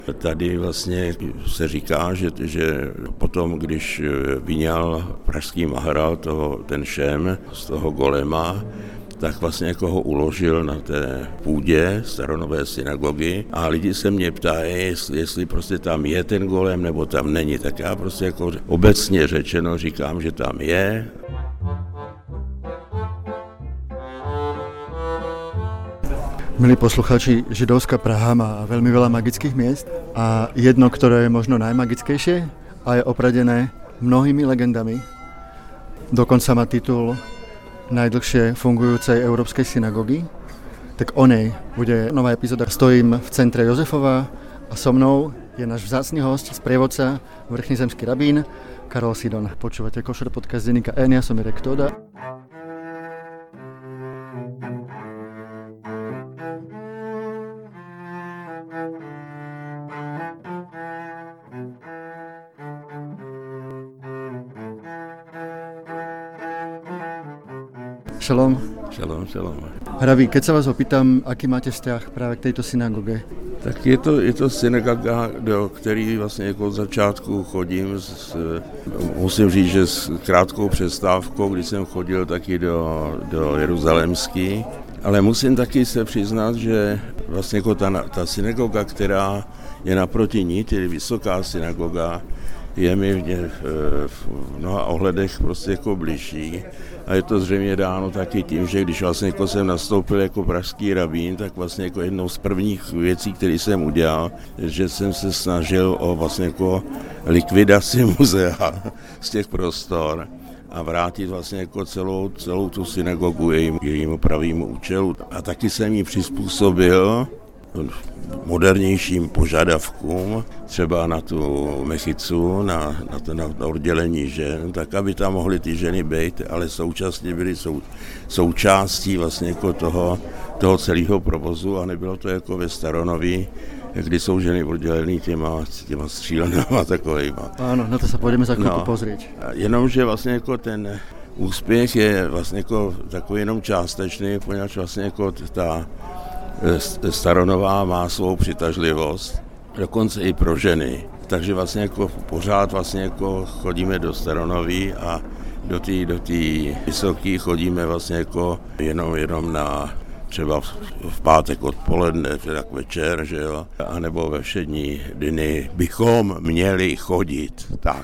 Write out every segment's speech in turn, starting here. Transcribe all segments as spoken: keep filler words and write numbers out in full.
Tady vlastně se říká, že, že potom, když vyňal pražský Mahra, toho, ten šem z toho golema, tak vlastně jako ho uložil na té půdě staronové synagogy a lidi se mě ptají, jestli, jestli prostě tam je ten golem nebo tam není. Tak já prostě jako obecně řečeno říkám, že tam je. Milí posluchači, židovská Praha má veľmi veľa magických miest a jedno, ktoré je možno najmagickejšie a je opradené mnohými legendami. Dokonca má titul najdlhšie fungujúcej európskej synagógy. Tak o nej bude nová epizóda. Stojím v centre Jozefova a so mnou je náš vzácny host, sprievodca, vrchný zemský rabín Karol Sidon. Počúvate Košer podcast denníka N, ja som Mirek Tóda. Šalom. Šalom, šalom. Hraví, keď sa vás opýtam, aký máte vzťah práve k tejto synagóge? Tak je to, je to synagoga, do který vlastně jako od začátku chodím. S, musím říct, že s krátkou přestávkou, když jsem chodil taky do, do Jeruzalémský. Ale musím taky se přiznat, že vlastně jako ta, ta synagoga, která je naproti ní, tedy vysoká synagoga, je mi v, v mnoha ohledech prostě jako bližší. A je to zřejmě dáno taky tím, že když vlastně jako jsem nastoupil jako pražský rabín, tak vlastně jako jednou z prvních věcí, které jsem udělal, že jsem se snažil o vlastně jako likvidaci muzea z těch prostor a vrátit vlastně jako celou, celou tu synagogu jejímu, jejímu pravému účelu. A taky jsem ji přizpůsobil modernějším požadavkům, třeba na tu mechicu, na, na to na oddělení žen, tak aby tam mohly ty ženy být, ale současně byly sou, součástí vlastně jako toho, toho celého provozu a nebylo to jako ve Staronoví, kdy jsou ženy oddělený těma, těma střílenama takovejma. Áno, na to se půjdeme za chvilku no, pozrieť. Jenomže vlastně jako ten úspěch je vlastně jako takový jenom částečný, poněvadž vlastně jako ta Staronová má svou přitažlivost, dokonce i pro ženy. Takže vlastně jako pořád vlastně jako chodíme do Staronový a do té do té vysoké chodíme vlastně jako jenom, jenom na třeba v, v pátek odpoledne, tak večer, že jo, anebo ve všední dny bychom měli chodit, tak.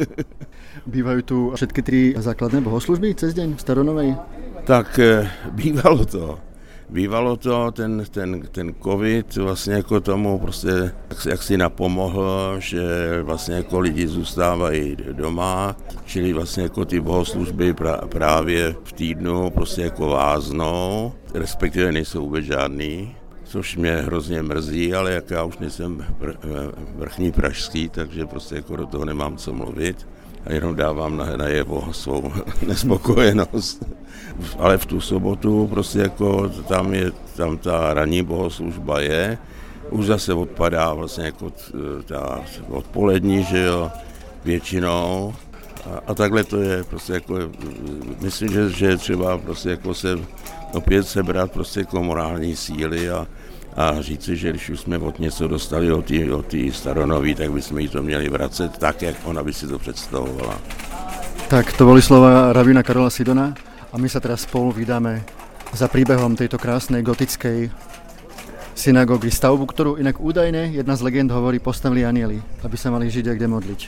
Bývajú tu všetky tri základné bohoslužby cez deň v Staronovej? Tak bývalo to. Bývalo to, ten, ten, ten covid vlastně jako tomu prostě jak, jak si napomohl, že vlastně jako lidi zůstávají doma, čili vlastně jako ty bohoslužby pra, právě v týdnu prostě jako váznou, respektive nejsou vůbec žádný, což mě hrozně mrzí, ale jak já už nejsem pr, vrchní pražský, takže prostě jako do toho nemám co mluvit a jenom dávám na, najevo svou nespokojenost. Ale v tu sobotu prostě jako tam je, tam ta ranní bohoslužba je, už zase odpadá vlastně jako ta odpolední, že jo, většinou. A, a takhle to je prostě jako, myslím, že, že třeba prostě jako se opět sebrat prostě jako morální síly a, a říci, že když už jsme od něco dostali od té od Staronový, tak bychom jí to měli vracet tak, jak ona by si to představovala. Tak to boli slova rabína Karola Sidona. A my sa teraz spolu vydáme za príbehom tejto krásnej gotickej synagógy, stavbu, ktorú inak údajne jedna z legend hovorí postavili anjeli, aby sa mali Židia kde modliť.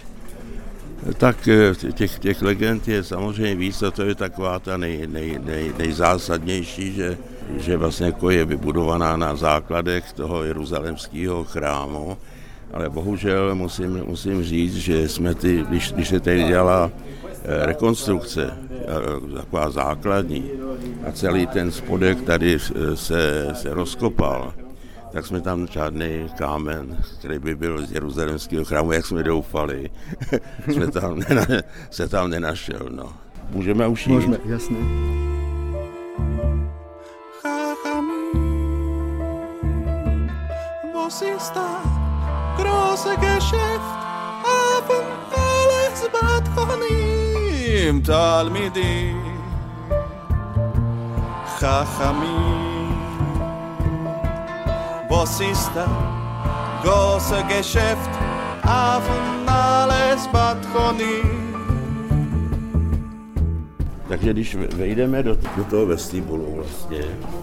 Tak těch, těch legend je samozřejmě víc a to je taková ta nej, nej, nej, nejzásadnější, že, že vlastně jako je vybudovaná na základech toho jeruzalémského chrámu, ale bohužel musím, musím říct, že jsme ty, když, když se tady dělala rekonstrukce, taková základní a celý ten spodek tady se, se rozkopal, tak jsme tam žádný kámen, který by byl z jeruzalémského chrámu, jak jsme doufali, jsme tam nena, se tam nenašel. No. Můžeme už jít? Můžeme, jasně. עם תלמידים חכמים בוסיסטה große Geschäft auf und alles Badchony. Takže když vejdeme do, do toho vestibulu vlastně,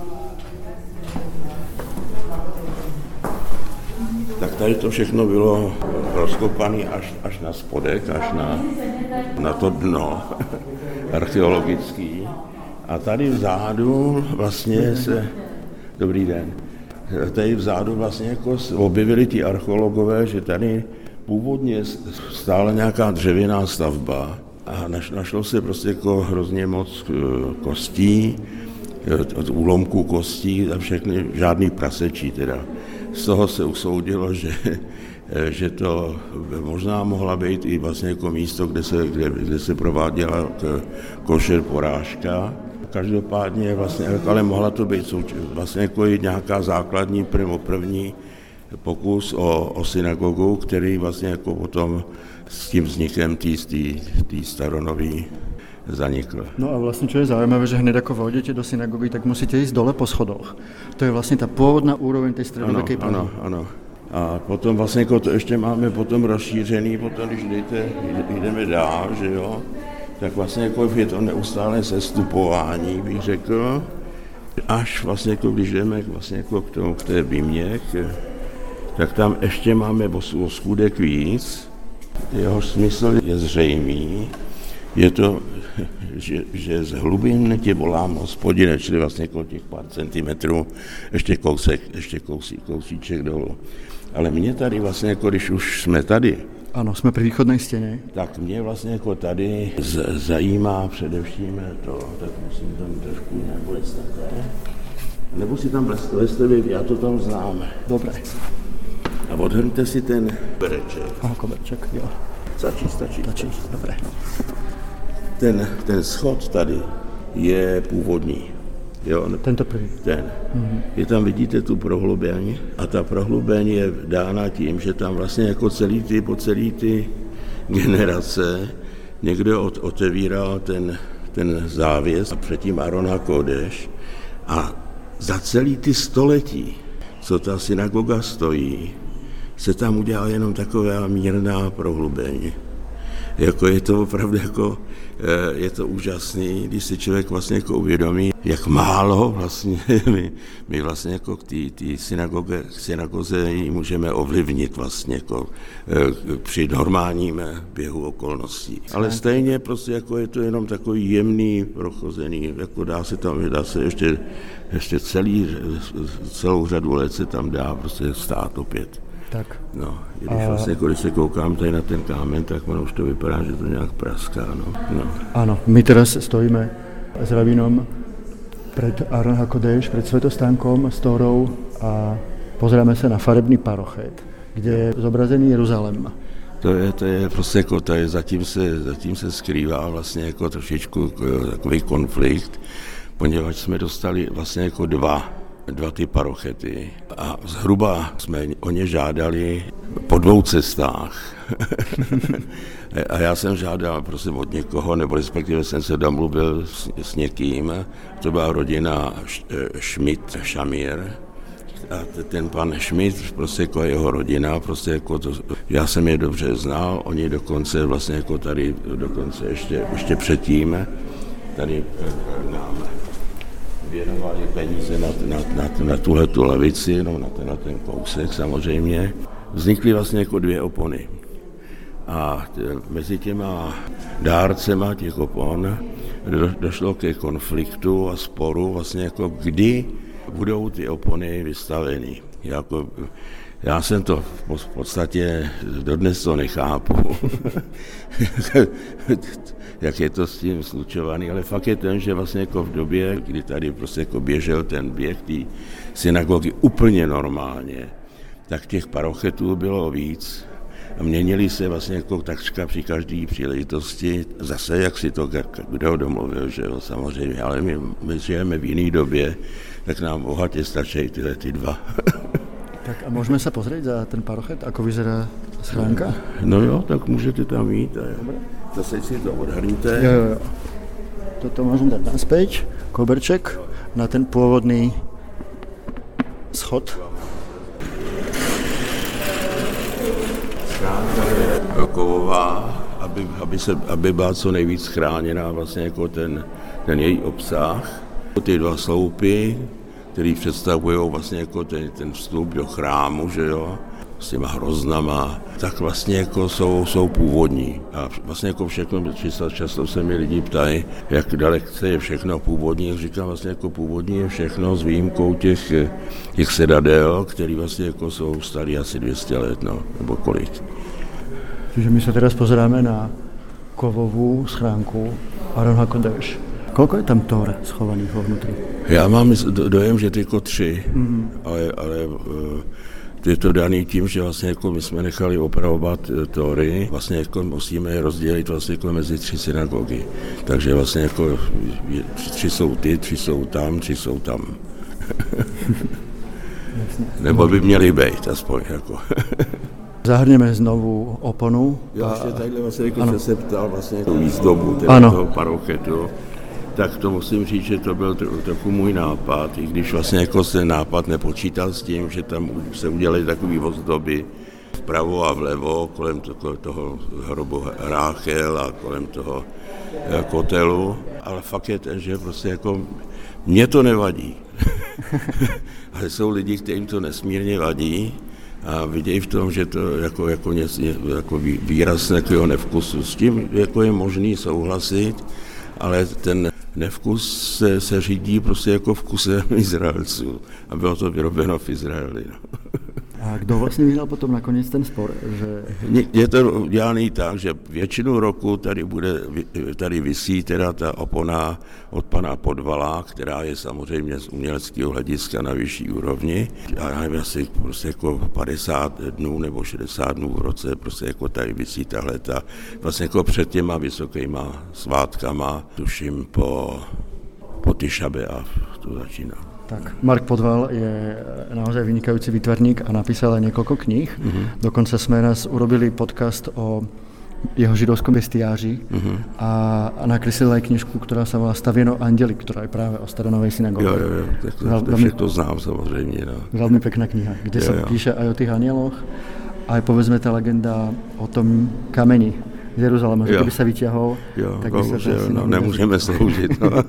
tak tady to všechno bylo rozkopané až, až na spodek, až na, na to dno archeologický. A tady vzadu vlastně se, dobrý den, tady vzadu vlastně jako objevili ti archeologové, že tady původně stála nějaká dřevěná stavba a našlo se prostě jako hrozně moc kostí, úlomků kostí a všechny, žádný prasečí teda. Z toho se usoudilo, že, že to možná mohla být i vlastně jako místo, kde se, kde, kde se prováděla košer porážka. Každopádně vlastně, ale mohla to být vlastně jako nějaká základní primo první pokus o, o synagogu, který vlastně jako potom s tím vznikem té staronový zanikl. No a vlastně, čo je zaujímavé, že hned ako vojdete do synagogy, tak musíte ísť dole po schodoch. To je vlastně ta původná úroveň té středověké Prahy. Ano, ano. A potom vlastně jako to ještě máme potom rozšířený, potom když jdete, jdeme dál, že jo, tak vlastně jako je to neustále sestupování, bych řekl, až vlastně jako když jdeme vlastně jako k, tomu, k té Bimě, tak tam ještě máme o skůdek víc. Jeho smysl je zřejmý. Je to, že, že z hlubin tě volám Hospodine, čili vlastně jako těch pár centimetrů, ještě kousek, ještě kousí, kousíček dolů. Ale mě tady vlastně, jako když už jsme tady, ano, jsme při východné stěně, tak mě vlastně jako tady z, zajímá především to, tak musím tam trošku nebo jest takhle, nebo si tam bleste vy, já to tam znám. Dobré. A odhrňte si ten kobereček. Aha, koberček, jo. Stačí, stačí. Stačí, dobré. Ten, ten schod tady je původní. Jo, Tento první. Ten. Mm-hmm. Je tam, vidíte, tu prohlubeň a ta prohlubeň je dána tím, že tam vlastně jako celý ty, po celý ty generace někdo od, otevíral ten, ten závěs a předtím Aron HaKodeš a za celý ty století, co ta synagoga stojí, se tam udělala jenom taková mírná prohlubeň. Jako je to opravdu jako, je to úžasný, když si člověk vlastně jako uvědomí, jak málo vlastně my, my vlastně jako k té synagoze, synagoze ji můžeme ovlivnit vlastně jako při normálním běhu okolností. Ale stejně prostě jako je to jenom takový jemný prochozený, jako dá se tam, dá se ještě, ještě celý, celou řadu let se tam dá prostě stát opět. Tak. No, když, vlastně, když se koukám tady na ten kámen, tak ono už to vypadá, že to nějak praská. No. No. Áno, my teraz stojíme s rabínom pred Aron HaKodeš, pred svetostánkom s Tórou a pozeráme se na farebný parochet, kde je zobrazený Jeruzalém. To je, to je prostě jako, to je, zatím, se, zatím se skrývá vlastně jako trošičku takový konflikt, poněvadž jsme dostali vlastně jako dva dva ty parochety a zhruba jsme o ně žádali po dvou cestách. A já jsem žádal prostě od někoho, nebo respektive jsem se domluvil s, s někým, to byla rodina Schmidt Šamír. A ten pan Schmidt, prostě jako jeho rodina, prostě jako to, já jsem je dobře znal, oni dokonce vlastně jako tady, dokonce ještě, ještě předtím, tady nám věnovali peníze na, na, na, na tuhletu lavici, no na ten, na ten kousek samozřejmě. Vznikly vlastně jako dvě opony. A mezi těma dárcema těch opon do, došlo ke konfliktu a sporu vlastně jako kdy budou ty opony vystaveny. Jako, já jsem to v podstatě dodnes to nechápu, jak je to s tím slučovaný, ale fakt je ten, že vlastně jako v době, kdy tady prostě jako běžel ten běh té synagogy úplně normálně, tak těch parochetů bylo víc a měnili se vlastně jako takřka při každé příležitosti. Zase, jak si to kdo domluvil, že jo, samozřejmě, ale my, my žijeme v jiné době, tak nám bohatě stačí tyhle ty dva. Tak a můžeme se pozrieť za ten parochet, ako vyzerá schránka? No jo, tak můžete tam jít a zase si to odhrníte. Jo, jo, jo. Toto můžeme dát naspäť, koberček, na ten původný schod. schránka je kovová, aby, aby, se, aby byla co nejvíc chráněná vlastně jako ten, ten její obsah. Ty dva sloupy, které představují vlastně jako ten, ten vstup do chrámu, že jo, s těma hroznama, tak vlastně jako jsou, jsou původní. A vlastně jako všechno, často, často se mi lidi ptají, jak daleko je všechno původní. Říkám, vlastně jako původní je všechno s výjimkou těch, těch sedadel, které vlastně jako jsou starý asi dvě stě let, no, nebo kolik. Čiže my se teraz pozeráme na kovovou schránku Aron Hakodáš. Koľko je tam tór schovaných vo vnútri? Já mám dojem, že tyko tři, mm-hmm. ale, ale je to daný tím, že vlastně jako my jsme nechali opravovat tóry, vlastně jako musíme je rozdělit vlastně jako mezi tři synagogy. Takže vlastně jako tři jsou ty, tři jsou tam, tři jsou tam. Nebo by měli být aspoň jako. Zahrněme znovu oponu. Já ještě tadyhle vlastně jako se ptal vlastně jako výzdobu toho parochetu. Tak to musím říct, že to byl trochu můj nápad, i když vlastně jako ten nápad nepočítal s tím, že tam se udělají takový ozdoby vpravo a vlevo, kolem toho, toho hrobu Ráchel a kolem toho kotelu, ale fakt je ten, že prostě jako mně to nevadí, ale jsou lidi, kterým to nesmírně vadí a vidějí v tom, že to jako, jako, něco, jako výraz takového nevkusu. S tím jako je možný souhlasit, ale ten nevkus se, se řídí prostě jako vkusem Izraelců a bylo to vyrobeno v Izraeli. No. A kdo vlastně vyhrál potom nakonec ten spor? Že... Je to udělaný tak, že většinu roku tady bude, tady visí teda ta opona od pana Podvala, která je samozřejmě z uměleckého hlediska na vyšší úrovni. Já nevím, asi prostě jako padesát dnů nebo šedesát dnů v roce prostě jako tady visí tahle ta, vlastně jako před těma vysokýma svátkama, tuším po, po Tišabe a to začíná. Tak, Mark Podval je naozaj vynikajúci výtvarník a napísal aj niekoľko kníh. Uh-huh. Dokonca sme raz urobili podcast o jeho židovskom bestiáži uh-huh. a, a nakreslil aj knižku, ktorá sa volá Stavieno andeli, ktorá je práve o staronovej synagóge. Jo, jo, jo, tak to, to všetko znám samozrejme. No. Veľmi pekná kniha, kde jo, sa jo. píše aj o tých anieloch, aj povedzme tá legenda o tom kameni z Jeruzaléma, že kdyby se vyťahol, jo, tak by se že, no, nemůžeme sloužit. No.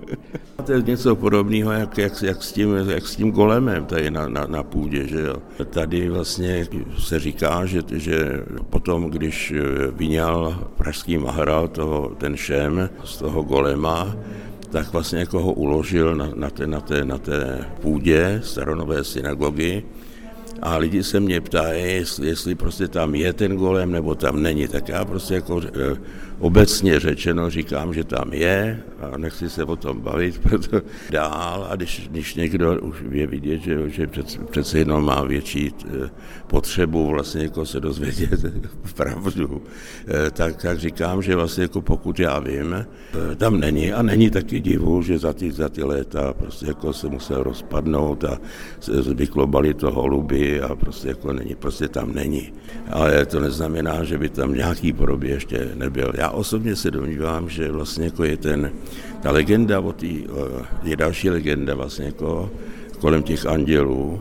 To je něco podobného, jak, jak, jak, s tím, jak s tím golemem tady na, na, na půdě. Že jo. Tady vlastně se říká, že, že potom, když vyňal pražský Maharal toho, ten šem z toho golema, tak vlastně jako ho uložil na, na, té, na, té, na té půdě staronové synagogy. A lidi se mě ptají, jestli, jestli prostě tam je ten golem, nebo tam není. Tak já prostě jako e, obecně řečeno říkám, že tam je a nechci se o tom bavit, proto dál. A když, když někdo už je vidět, že, že přece, přece jenom má větší e, potřebu vlastně jako se dozvědět pravdu, e, tak, tak říkám, že vlastně jako pokud já vím, e, tam není. A není taky divu, že za ty, za ty léta prostě jako se musel rozpadnout a vyklobali to holuby a prostě jako není, prostě tam není. Ale to neznamená, že by tam nějaký podobě ještě nebyl. Já osobně se domnívám, že vlastně jako je ten, ta legenda o tý, je další legenda vlastně jako kolem těch andělů,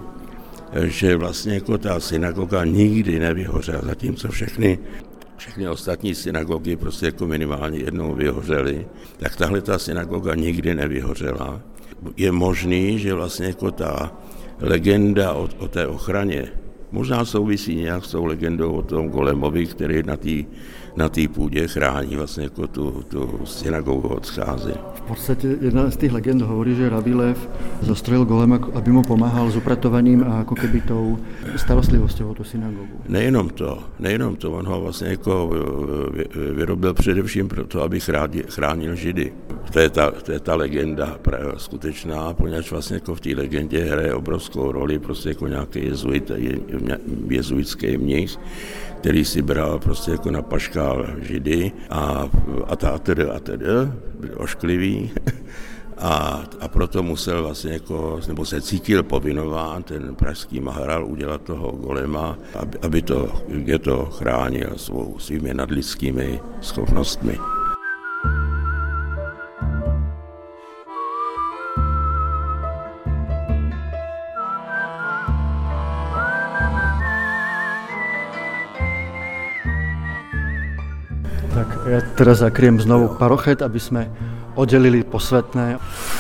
že vlastně jako ta synagoga nikdy nevyhořela, zatímco všechny všechny ostatní synagogy prostě jako minimálně jednou vyhořely, tak tahle ta synagoga nikdy nevyhořela. Je možný, že vlastně jako ta legenda o, o té ochraně možná souvisí nějak s tou legendou o tom golemovi, který na té na té půdě chrání vlastně jako tu, tu synagogu od scházy. V podstatě jedna z těch legend hovorí, že Rabí Lev zostrojil golema, aby mu pomáhal s upratovaním a jako keby tou starostlivosťou o tu synagogu. Nejenom to, nejenom to, on ho vlastně jako vyrobil především proto, aby chránil Židy. To je ta, to je ta legenda skutečná, poněvadž vlastně jako v té legendě hraje obrovskou roli prostě jako nějaký jezuit, jezuitský mnich, který si bral prostě jako na paškál Židy a, a ta a teda a teda, byl ošklivý a, a proto musel vlastně jako, nebo se cítil povinován ten pražský Maharal udělat toho golema, aby, aby to, je to chránil svou, svými nadlidskými schopnostmi. Tak ja teraz zakriem znovu parochet, aby sme oddelili posvetné.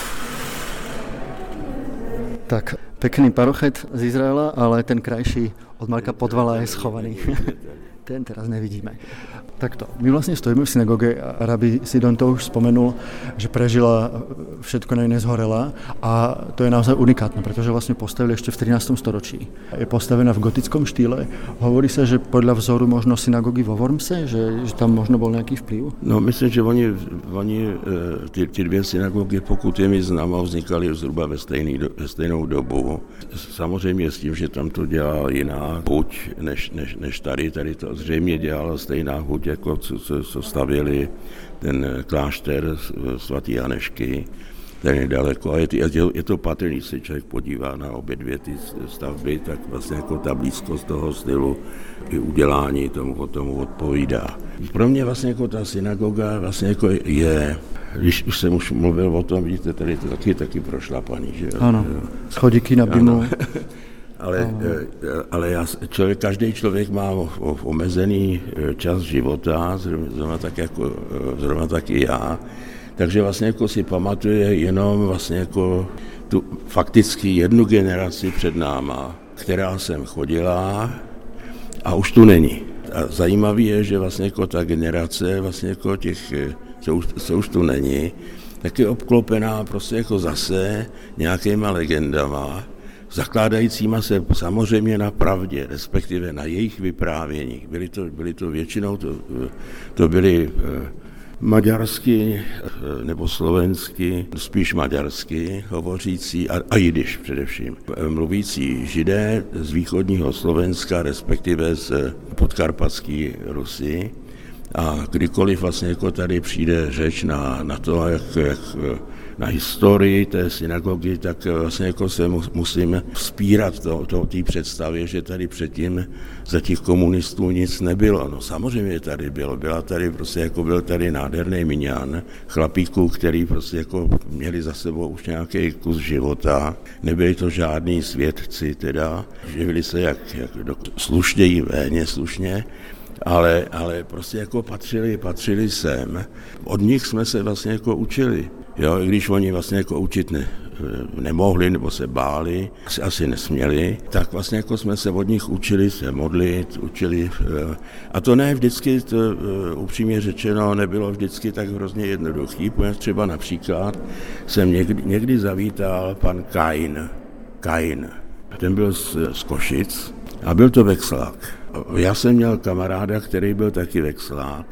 Tak, pekný parochet z Izraela, ale ten krajší od Marka Podvala je schovaný. Ten teraz nevidíme. Takto, my vlastne stojíme v synagóge a rabí Sidon to už spomenul, že prežila všetko, na iné zhorela a to je naozaj unikátne, pretože vlastne postavili ešte v trinástom storočí. Je postavená v gotickom štýle. Hovorí sa, že podľa vzoru možno synagógy vo Wormse, že, že tam možno bol nejaký vplyv? No myslím, že oni, oni ty, ty dvě synagógy, pokud je mi známo, vznikaly zhruba ve, stejný, ve stejnou dobu. Samozřejmě s tím, že tam to dělala jiná huť než, než, než tady. Tady to zřejmě dělala stejná huť, jako co, co, co stavěli ten klášter svatý Janešky, ten je daleko. A je, je, je to patrný, když se člověk podívá na obě dvě ty stavby, tak vlastně jako ta blízkost toho stylu i udělání tomu, tomu odpovídá. Pro mě vlastně jako ta synagoga vlastně jako je, když už jsem už mluvil o tom, vidíte, tady to taky, taky prošlapaný, že jo? Ano, schodíky na Bimu. Ale, ale já, člověk, každý člověk má omezený čas života, zrovna tak, jako, zrovna tak i já, takže vlastně jako si pamatuje jenom vlastně jako tu fakticky jednu generaci před náma, která sem chodila a už tu není. A zajímavé je, že vlastně jako ta generace vlastně jako těch, co už, co už tu není, tak je obklopená prostě jako zase nějakýma legendama, zakládajícíma se samozřejmě na pravdě, respektive na jejich vyprávěních. Byly to, byly to většinou, to, to byly maďarsky nebo slovensky, spíš maďarsky hovořící a, a jidiš především. Mluvící Židé z východního Slovenska, respektive z podkarpatské Rusy. A kdykoliv vlastně jako tady přijde řeč na, na to, jak, jak na historii té synagogy, tak vlastně jako se musím vzpírat to, to, té představě, že tady předtím za těch komunistů nic nebylo. No samozřejmě tady bylo, byla tady prostě jako byl tady nádherný minyan chlapíků, který prostě jako měli za sebou už nějaký kus života. Nebyli to žádní svědci teda, živili se jak, jak slušně i véně slušně. Ale, ale prostě jako patřili, patřili sem. Od nich jsme se vlastně jako učili. Jo, i když oni vlastně jako učit ne, nemohli nebo se báli, asi, asi nesměli, tak vlastně jako jsme se od nich učili se modlit, učili. A to ne vždycky, to, upřímně řečeno, nebylo vždycky tak hrozně jednoduchý. Protože třeba například jsem někdy, někdy zavítal pan Kain. Kain. Ten byl z, z Košic a byl to vexlák. Já jsem měl kamaráda, který byl taky vexlák.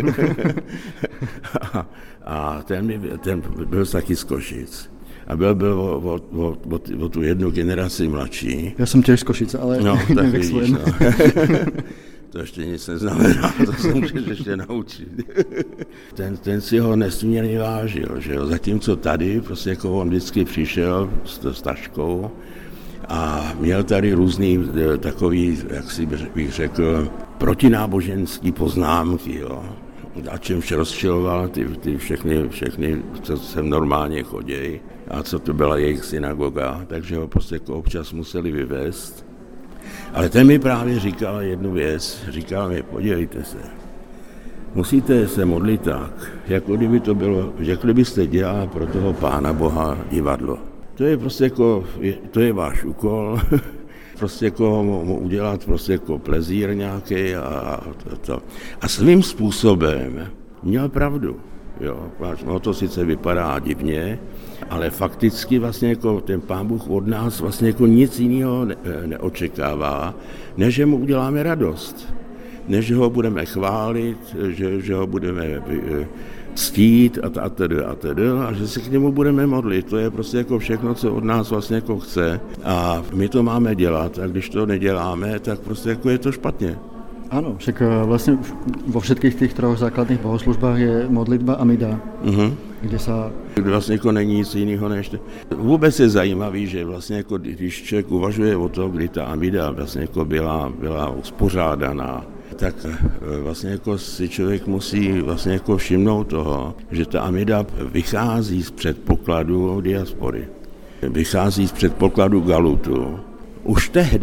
a, a ten, ten byl taky z Košic. A byl, byl o, o, o, o, o tu jednu generaci mladší. Já jsem těž z Košic, ale no, tak vidíš, no. To ještě nic neznamená, to se můžeš ještě naučit. ten, ten si ho nesmírně vážil, že jo. Zatímco tady, prostě jako on vždycky přišel s, s taškou, a měl tady různý takový, jak si bych řekl, protináboženský poznámky, jo. A čemž rozčiloval ty, ty všechny, všechny, co sem normálně chodí a co to byla jejich synagoga, takže ho prostě jako občas museli vyvést. Ale ten mi právě říkal jednu věc, říkal mi, podívejte se, musíte se modlit tak, jako kdyby to bylo, jako kdybyste dělali pro toho Pána Boha divadlo. To je prostě jako, to je váš úkol, prostě jako mu udělat prostě jako plezír nějaký a to. A svým způsobem měl pravdu, jo. No to sice vypadá divně, ale fakticky vlastně jako ten Pán Bůh od nás vlastně jako nic jiného ne, neočekává, než že mu uděláme radost, než ho budeme chválit, že, že ho budeme ctít a a tedy a tedy a že se k němu budeme modlit. To je prostě jako všechno, co od nás vlastně jako chce a my to máme dělat a když to neděláme, tak prostě jako je to špatně. Áno, však vlastne vo všetkých tých troch základných bohoslužbách je modlitba Amida, uh-huh. kde sa... Kde vlastně jako není nic jiného než... Vůbec je zajímavý, že vlastně jako když člověk uvažuje o tom, kdy ta Amida vlastně jako byla, byla uspořádaná, tak vlastně jako si člověk musí vlastně jako všimnout toho, že ta Amida vychází z předpokladu diaspory. Vychází z předpokladu Galutu. Už tehdy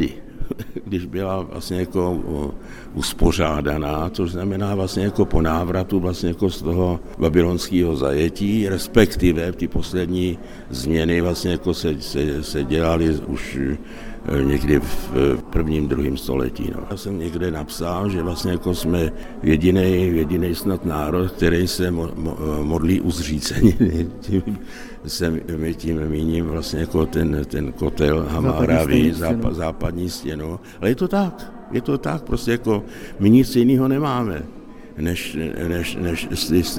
když byla vlastně jako uspořádaná, což znamená vlastně jako po návratu vlastně jako z toho babylonského zajetí, respektive ty poslední změny vlastně jako se, se, se dělaly už někdy v prvním, druhém století. No. Já jsem někde napsal, že vlastně jako jsme jediný, jediný snad národ, který se mo, mo, modlí u zříceniny. Tím, se, my tím míním vlastně jako ten, ten kotel Hammurabi, západ, západní stěnu. Ale je to tak, je to tak, prostě jako my nic jiného nemáme, než, než, než, než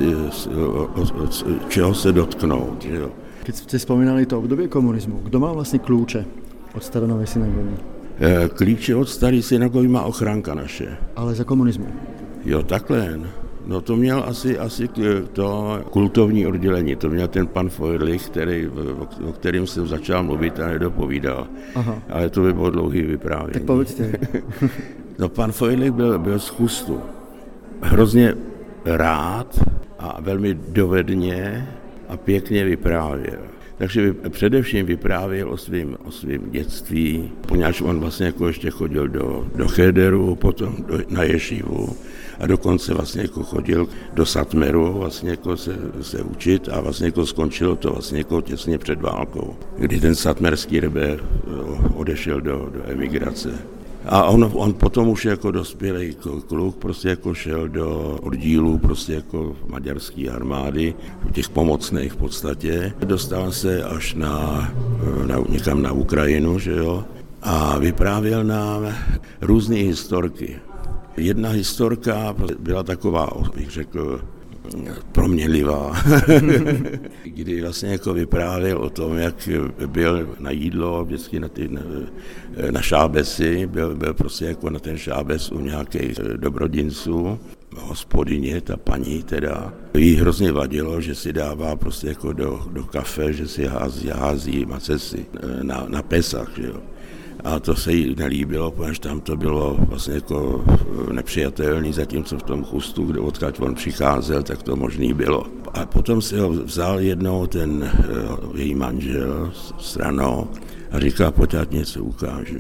čeho se dotknout. Jo. Keď ste spomínali to obdobie komunizmu, kto mal vlastne kľúče od staronovej synagogy? Klíče od staré synagogy má ochranka naše. Ale za komunismu? Jo, takhle. No to měl asi, asi to kultovní oddělení, to měl ten pan Feuerlich, který, o kterým jsem začal mluvit a nedopovídal. Aha. Ale to by bylo dlouhý vyprávění. Tak povedzte. No pan Feuerlich byl, byl z Chustu. Hrozně rád a velmi dovedně a pěkně vyprávěl. Takže především vyprávěl o svém o svým dětství, poněvadž on vlastně jako ještě chodil do, do Chéderu, potom do, na Ješivu a dokonce vlastně jako chodil do Satmeru vlastně jako se, se učit a vlastně jako skončilo to vlastně jako těsně před válkou, kdy ten satmerský rebe odešel do, do emigrace. A on, on potom už jako dospělý kluk prostě jako šel do oddílu prostě jako maďarské armády, těch pomocných v podstatě. Dostal se až na, na, někam na Ukrajinu, že jo, a vyprávěl nám různé historky. Jedna historka byla taková, bych řekl, proměnlivá, kdy vlastně jako vyprávěl o tom, jak byl na jídlo, vždycky na, ty, na, na šábesy, byl, byl prostě jako na ten šábes u nějakých dobrodinců, hospodyně, ta paní teda, jí hrozně vadilo, že si dává prostě jako do, do kafe, že si hází, hází macesy na, na Pesach, že jo. A to se jí nelíbilo, protože tam to bylo vlastně jako nepřijatelný, zatímco v tom Chustu, kde odkud on přicházel, tak to možný bylo. A potom si ho vzal jednou ten její manžel stranou a říká, pojď, ať něco ukážu.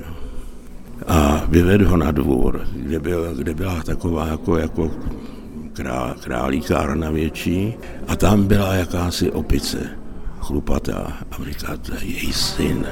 A vyvedl ho na dvůr, kde, byl, kde byla taková jako, jako král, králíkárna větší a tam byla jakási opice chlupatá a říká, to je její syn.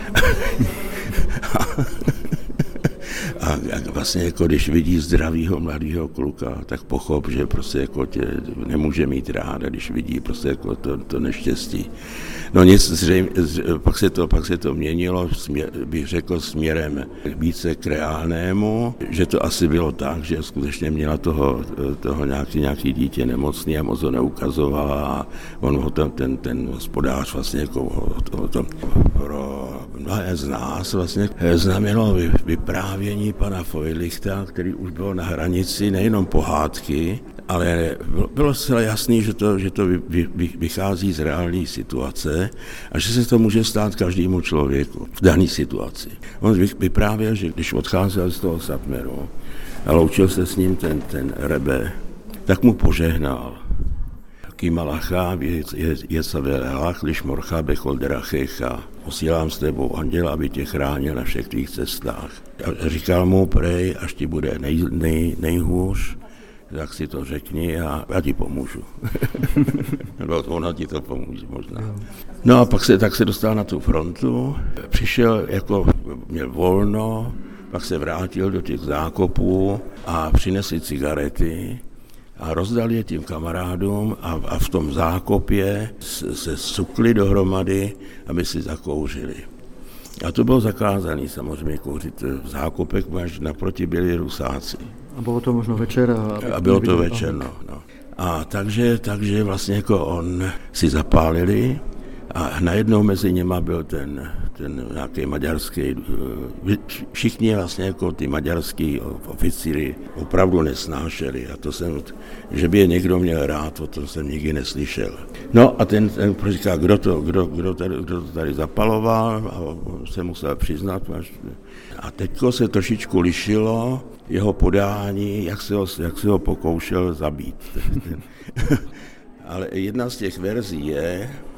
A, a vlastně jako když vidí zdravýho mladého kluka, tak pochop, že prostě jako tě nemůže mít rád, když vidí prostě jako to, to neštěstí. No nic, zřejmě, pak se to, pak se to měnilo, směr, bych řekl, směrem více k reálnému, že to asi bylo tak, že skutečně měla toho, toho nějaký, nějaký dítě nemocný a moc ho neukazovala a on ho ten, ten, ten hospodář vlastně jako ho to pro mnohé z nás vlastně znamenalo vyprávění pana Feuerlichta, který už byl na hranici nejenom pohádky, ale bylo zcela jasný, že to, že to vy, vy, vychází z reálné situace a že se to může stát každému člověku v dané situaci. On vyprávěl, že když odcházel z toho Satmeru a loučil se s ním ten, ten rebe, tak mu požehnal. Kimalacha Jesavelach, lišmorcha becholderachejcha. Posílám s tebou anděla, aby tě chránil na všech tvých cestách. A říkal mu, prej, až ti bude nej, nej, nejhůř, tak si to řekni a já ti pomůžu. No, ona ti to pomůže možná. No a pak se, tak se dostal na tu frontu, přišel, jako měl volno, pak se vrátil do těch zákopů a přinesl cigarety a rozdal je tím kamarádům a, a v tom zákopě se sukli dohromady, aby si zakouřili. A to bylo zakázané samozřejmě kouřit v zákopech, až naproti byli Rusáci. A bylo to možno večer? A, a bylo to večer, no. no. A takže, takže vlastně jako on si zapálili a najednou mezi něma byl ten, ten nějaký maďarský, všichni vlastně jako ty maďarský oficíry opravdu nesnášeli a to jsem, že by je někdo měl rád, o tom jsem nikdy neslyšel. No a ten, ten říká, kdo to, kdo, kdo, tady, kdo to tady zapaloval a se musel přiznat. A teďko se trošičku lišilo jeho podání, jak se ho, jak se ho pokoušel zabít. Ale jedna z těch verzí je,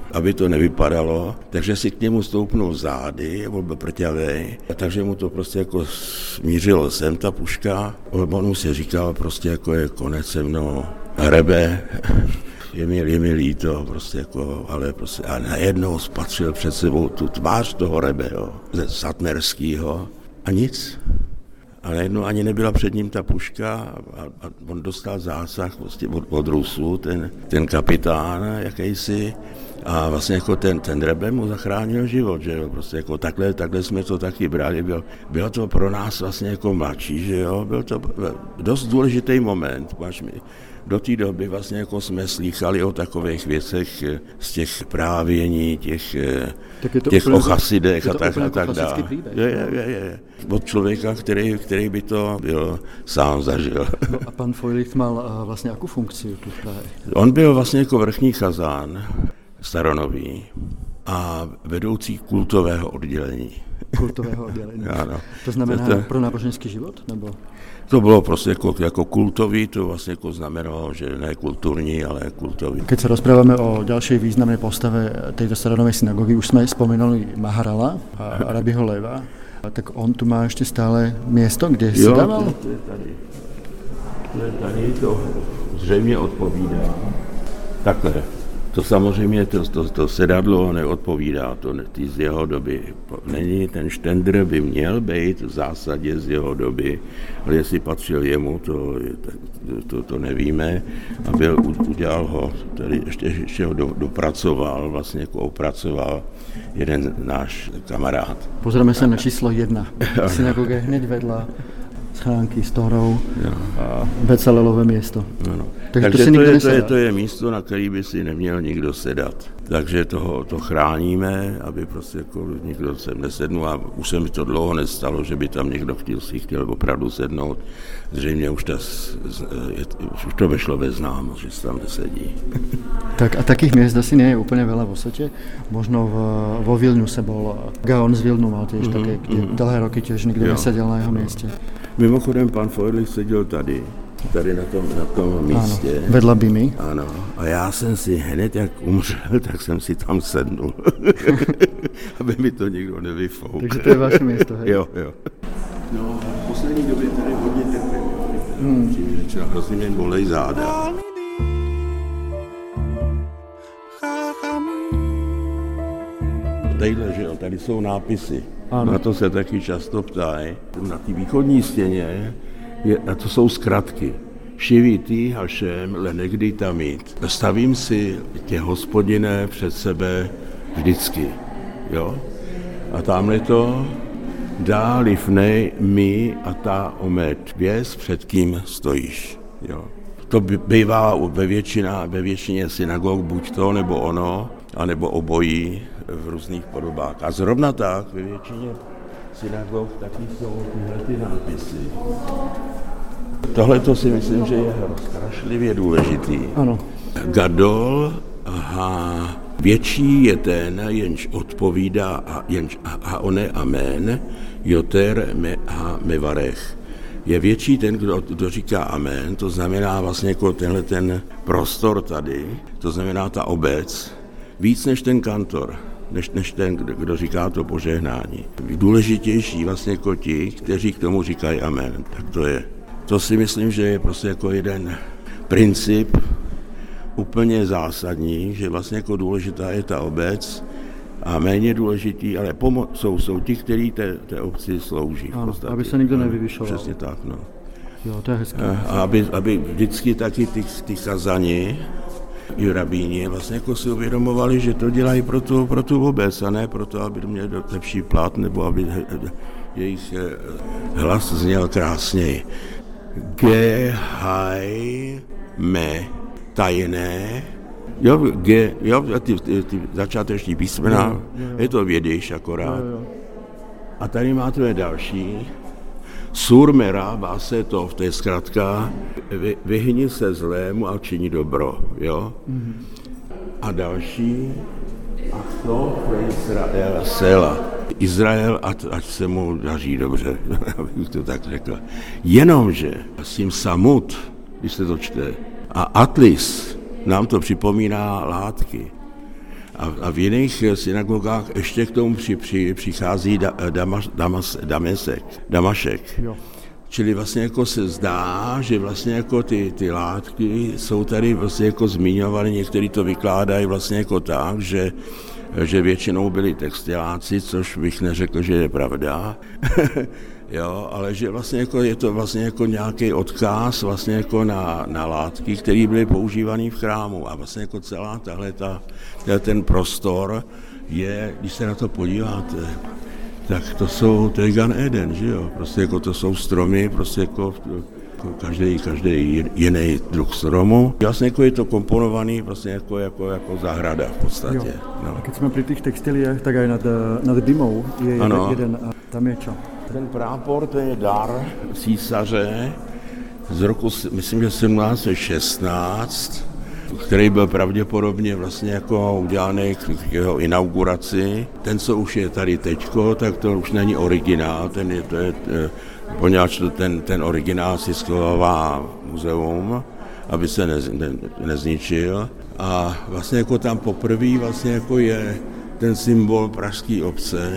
aby to nevypadalo, takže si k němu stoupnul zády, on byl prťavej, takže mu to prostě jako smířilo sem ta puška, on mu si říkal prostě jako je konec se mnou, hrebe, je mi, je mi líto, prostě jako, ale prostě a najednou spatřil před sebou tu tvář toho Rebe, jo, ze Satmerskýho a nic. A najednou ani nebyla před ním ta puška a, a on dostal zásah vlastně od, od Rusů, ten, ten kapitán jakýsi, a vlastně jako ten, ten Rebe mu zachránil život, že jo, prostě jako takhle, takhle jsme to taky brali, byl, bylo to pro nás vlastně jako mladší, že jo, byl to dost důležitý moment, máš mi, do té doby vlastně jako jsme slýchali o takových věcech z těch právění, těch, těch o chasidech a tak, a tak dále. Je, je, je, je. Od člověka, který, který by to byl sám zažil. No a pan Feulicht mal vlastně jakou funkci tu v Prahe? On byl vlastně jako vrchní chazán staronový a vedoucí kultového oddělení. Kultového oddělení. Ano. To znamená to, pro náboženský život? Nebo? To bylo prostě jako, jako kultový, to vlastně jako znamenalo, že ne kulturní, ale kultový. Keď se rozprávame o ďalšej významnej postave tejto staronovej synagogy, už jsme spomenuli Maharala a Rabiho Leva, tak on tu má ještě stále město, kde si dával? Jo, to je tady. To je tady, to zřejmě odpovídá. Takhle. To samozřejmě, to, to, to sedadlo neodpovídá, to ty z jeho doby není, ten štendr by měl být v zásadě z jeho doby, ale jestli patřil jemu, to, to, to nevíme, a byl, udělal ho, tady ještě, ještě ho do, dopracoval, vlastně jako opracoval jeden náš kamarád. Pozrieme se na číslo jedna. Synagoga hned vedla schránky s Torou a Becelelové město. Ano. Takže, Takže to, to, je, to, je, to je místo, na který by si neměl nikdo sedat. Takže toho, to chráníme, aby prostě jako nikdo sem nesednul, a už se mi to dlouho nestalo, že by tam někdo chtěl, si chtěl opravdu sednout. Zřejmě už, ta, už to vešlo ve známost, že se tam nesedí. Tak a takých miest asi nie je úplne veľa vo svete. Možno v, vo Vilniuse bol Gaon z Vilnu, mal tiež mm-hmm, také, kde mm-hmm. dlhé roky tiež nikdo nesedel na jeho mieste. Mimochodem, pan Feulicht seděl tady, tady na tom, na tom místě. Ano, vedla Bimy. Ano, a já jsem si hned, jak umřel, tak jsem si tam sednul, aby mi to nikdo nevyfoukl. Takže to je vaše místo, hej? Jo, jo. No, v poslední době tady hodně trpím, hmm. Přijde, hrozně mě bolej záda. Tadyhle, že jo, tady jsou nápisy. Ano. Na to se taky často ptají. Na té východní stěně je, a to jsou zkratky. Šivitý Hašem lenegdy tamít. Stavím si tě, Hospodine, před sebe vždycky. Jo? A tamhle to dá lifnej mi a ta omet. Věz, před kým stojíš. Jo? To bývá ve, většina, ve většině synagog buď to, nebo ono, anebo obojí v různých podobách. A zrovna tak ve většině synagog taky jsou tyhle ty nápisy. Tohle to si myslím, že je strašlivě důležitý. Ano. Gadol, aha, větší je ten, jenž odpovídá, a jenž a one amen, joter me a mevarech. Je větší ten, kdo, kdo říká amen, to znamená vlastně jako tenhle ten prostor tady, to znamená ta obec, víc než ten kantor, než, než ten, kdo, kdo říká to požehnání. Důležitější vlastně jako ti, kteří k tomu říkají amen, tak to je. To si myslím, že je prostě jako jeden princip úplně zásadní, že vlastně jako důležitá je ta obec a méně důležitý, ale pomo- jsou, jsou ti, kteří té, té obci slouží. Ano, aby se nikdo nevyvyšoval. Přesně tak, no. Jo, to je hezké. A aby, aby vždycky taky ty, ty kazani i rabíni vlastně jako si uvědomovali, že to dělají pro tu, pro tu obec a ne pro to, aby měli lepší plat nebo aby jejich hlas zněl krásněji. Gehaj me tajné, jo, ge, jo, ty, ty, ty začáteční písmena, jo, jo, jo. Je to vědíš akorát. Jo, jo. A tady máte další. Surmera, se to, to je zkratka, vy, vyhni se zlému a činí dobro, jo. Mm-hmm. A další, a to je Izrael sela. Izrael, ať, ať se mu daří dobře, abych to tak řekl. Jenomže s tím samut, když se to čte, a atlis nám to připomíná látky. A, a v jiných synagogách ještě k tomu při, při, přichází da, damas, damas, damesek, Damašek. Jo. Čili vlastně jako se zdá, že vlastně jako ty, ty látky jsou tady vlastně jako zmiňovány, někteří to vykládají vlastně jako tak, že, že většinou byli textiláci, což bych neřekl, že je pravda. Jo, ale že vlastně jako je to vlastně jako nějaký odkaz vlastně jako na, na látky, které byly používané v chrámu. A vlastně jako celá tahle ta, ten prostor je, když se na to podíváte, tak to jsou, to je Gan Eden, že jo, prostě jako to jsou stromy, prostě jako, jako každý, každý jiný druh stromu. Vlastně jako je to komponovaný vlastně jako, jako, jako zahrada v podstatě. No. A keď jsme při těch textiliích, tak aj nad, nad dymou je ano. jeden, a tam je čo? Ten prápor, to je dar císaře z roku, myslím, že sedmnáct set šestnáct, který byl pravděpodobně vlastně jako udělaný k jeho inauguraci. Ten, co už je tady teďko, tak to už není originál, ten je, to je, poněvadž ten, ten originál si schovává muzeum, aby se ne, ne, nezničil. A vlastně jako tam poprvé vlastně jako je ten symbol pražské obce,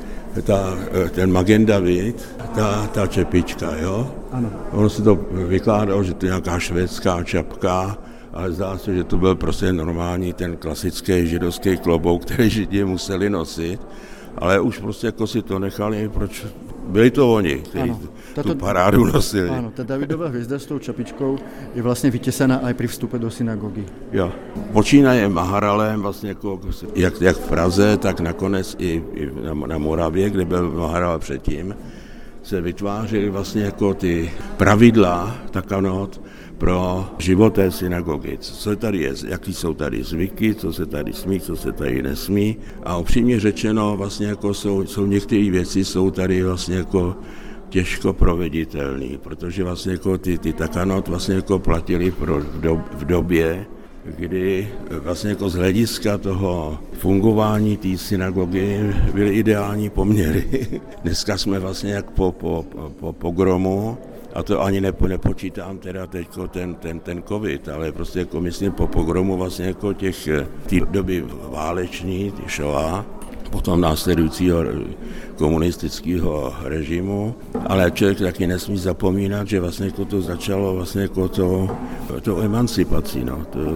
ta, ten Magen David, ta, ta čepička, jo? Ano. Ono se to vykládalo, že to je nějaká švédská čapka, ale zdá se, že to byl prostě normální ten klasický židovský klobouk, který Židi museli nosit, ale už prostě jako si to nechali, proč byli to oni, kteří ano, tato, tu parádu nosili. Ano, ta Davidova hvězda s tou čapičkou je vlastně vytěsená i při vstupe do synagogy. Jo, počínaje Maharalem, vlastně jako, jak, jak v Praze, tak nakonec i, i na, na Moravě, kde byl Maharal předtím, se vytvářely vlastně jako ty pravidla, takanot, pro život té synagogy. Co tady je, jaký jsou tady zvyky, co se tady smí, co se tady nesmí. A upřímně řečeno, vlastně jako jsou, jsou některé věci, jsou tady vlastně jako těžko proveditelné, protože vlastně jako ty, ty takanot vlastně jako platili pro, v, dob, v době, kdy vlastně jako z hlediska toho fungování té synagogy byly ideální poměry. Dneska jsme vlastně jak po, po, po pogromu, a to ani nepo, nepočítám teda teďko ten, ten, ten covid, ale prostě jako myslím po pogromu vlastně jako těch té doby váleční, ty šoa, potom následujícího komunistického režimu, ale člověk taky nesmí zapomínat, že vlastně jako to začalo vlastně jako to, to emancipací, no, to,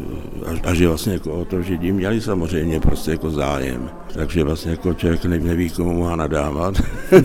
a, a že vlastně jako o to Židi měli samozřejmě prostě jako zájem, takže vlastně jako člověk neví, komu má nadávat.